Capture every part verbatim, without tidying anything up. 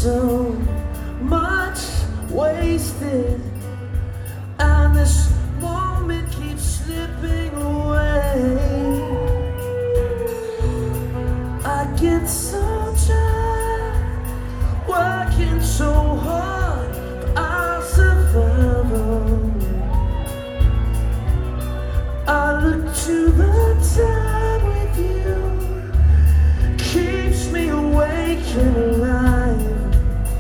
so much wasted, and this moment keeps slipping away. I get so tired, working so hard for our survival. I look to the time with you, keeps me awake and alive.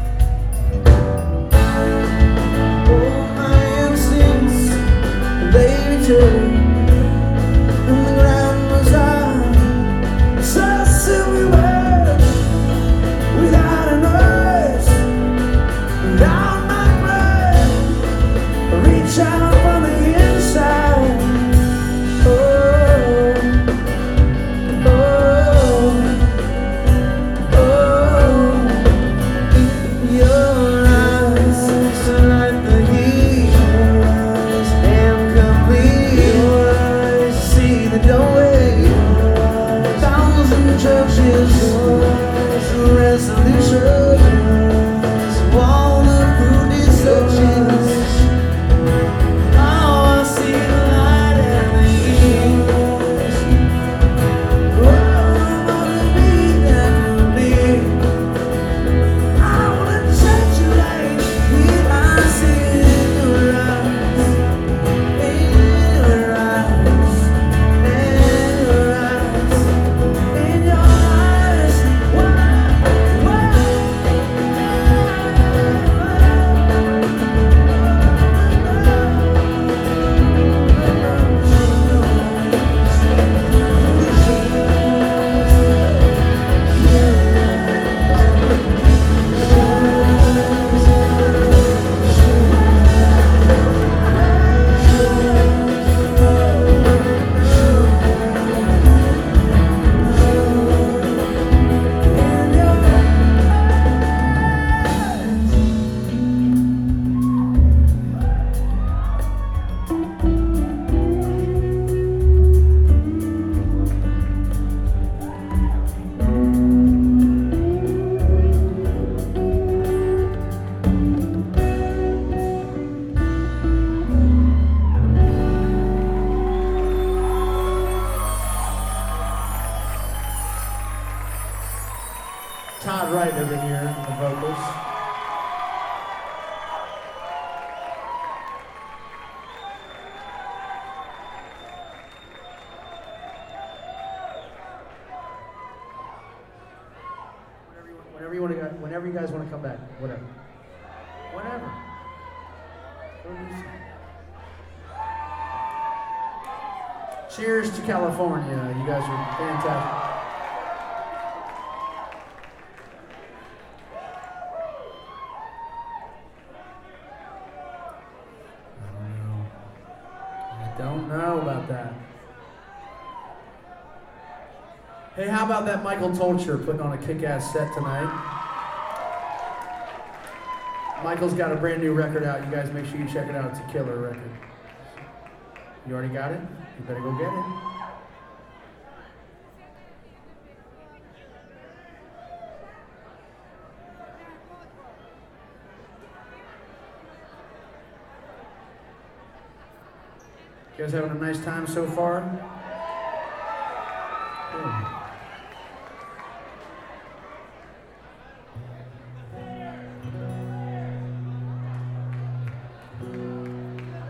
All my instincts, they return. And the ground was high, so silhouette without a noise. Down my breath, reach out from the inside. Todd Wright over here on the vocals. Whenever you, whenever you want to go, whenever you guys want to come back, whatever. Whenever. Cheers to California. You guys are fantastic. Don't know about that. Hey, how about that Michael Tolcher putting on a kick-ass set tonight? Michael's got a brand new record out. You guys make sure you check it out. It's a killer record. You already got it? You better go get it. You guys having a nice time so far?